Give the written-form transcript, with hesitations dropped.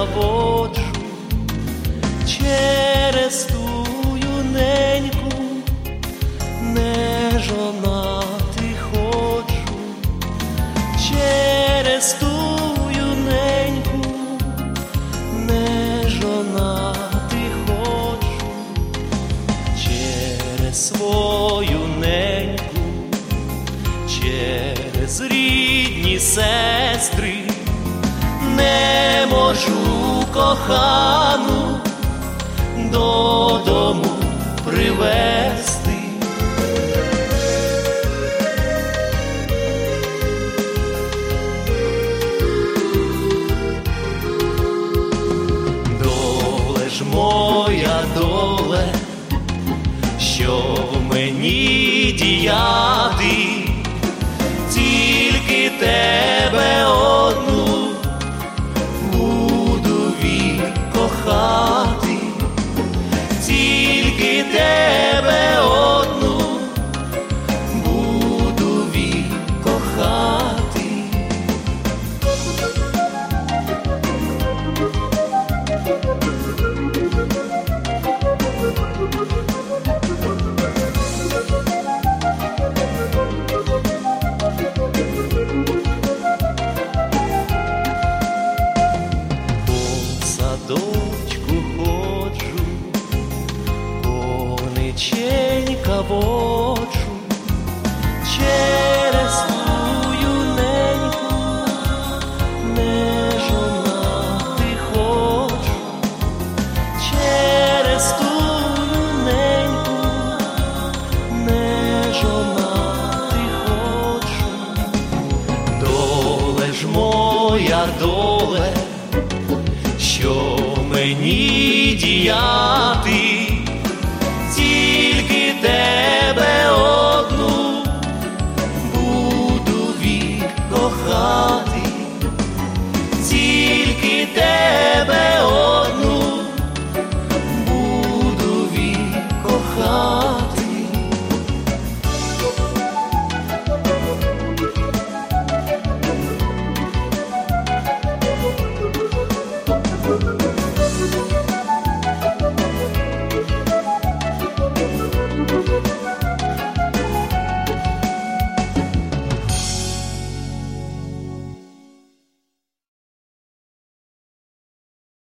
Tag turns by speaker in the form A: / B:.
A: воджу, через тую неньку не жонати ходжу, через тую неньку не жонати ходжу, через свою неньку, через рідні сестри не можу кохану додому привезти. Доле ж моя доле, що мені діяти, тільки тебе одну буду вік кохати, тільки тебе одну буду вік кохати. Садочку ходжу, кониченька воджу, через тую неньку не жонати ходжу, через тую неньку не жонати ходжу. Доле ж моя доле, що мені діяти, тільки тебе одну буду вік кохати, тільки тебе одну буду вік кохати.